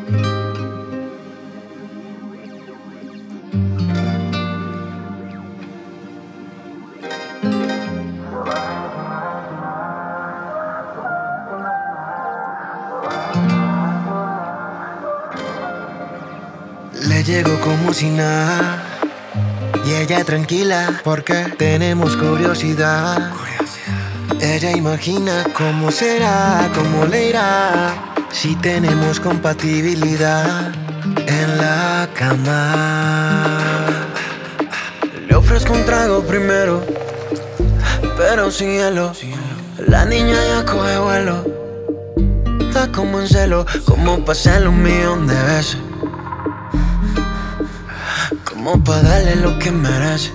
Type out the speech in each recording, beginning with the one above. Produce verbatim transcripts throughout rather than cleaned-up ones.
Le llego como si nada y ella tranquila porque tenemos curiosidad. Ella imagina cómo será, cómo le irá si tenemos compatibilidad en la cama. Le ofrezco un trago primero, pero sin hielo. La niña ya coge vuelo, está como en celo, como pa' hacerlo un millón de veces, como pa' darle lo que merece.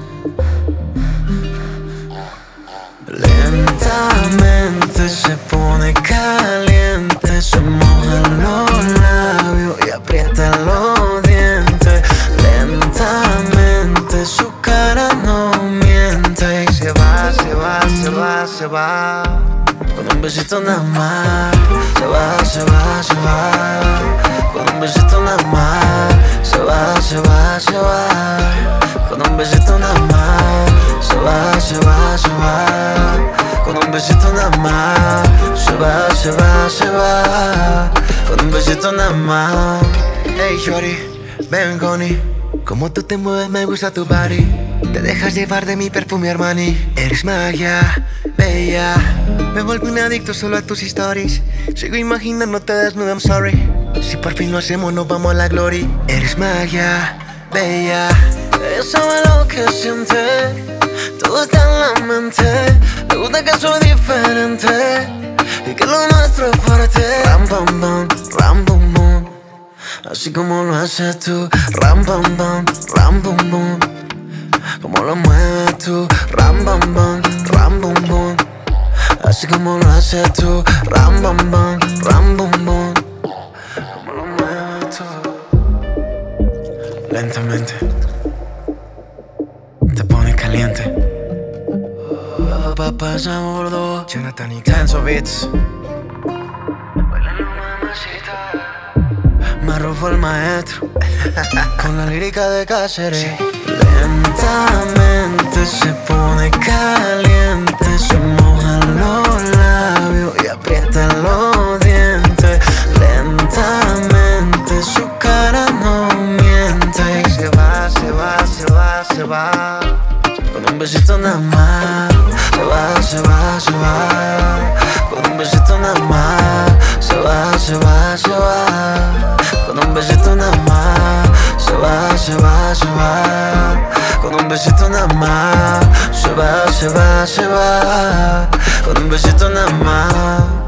Lentamente se pone caliente, se mojan los labios y aprieta los dientes. Lentamente su cara no miente y se va, se va, se va, se va. Con un besito nada más. Se va, se va, se va. Con un besito nada más. Se va, se va, se va. Con un besito nada más. Se va, se va, se va. Con un besito nada más. Se va, se va, se va. Con un besito nada más. Hey shorty, ven Connie. Como tú te mueves me gusta tu body. Te dejas llevar de mi perfume Armani. Eres magia, bella. Me volví un adicto solo a tus stories. Sigo imaginándote desnuda, I'm sorry. Si por fin lo hacemos nos vamos a la gloria. Eres magia, bella. Ella sabe lo que siente, todo está en la mente. Le gusta que soy diferente y que lo nuestro es fuerte. Ram pam pam, ram bum bum. Así como lo haces tú. Ram pam pam, ram bum bum. Como lo mueves tú. Ram pam pam, ram bum bum. Así como lo haces tú. Ram pam pam, ram bum bum. Como lo mueves tú. Lentamente te pone caliente. Papá pasa a bordo. Jonathan y Canso Beats. Me arrojó el maestro con la lírica de Cáceres. Sí. Lentamente se pone caliente, se mojan los labios y aprieta los dientes. Lentamente su cara no miente y se va, se va, se va, se va. Con un besito nada más. Se va, se va, se va. Con un besito nada más. Se va, se va, se va. Con un besito nada más. Se va, se va, se va. Con un besito nada más. Se va, se va, se va. Con un besito nada más.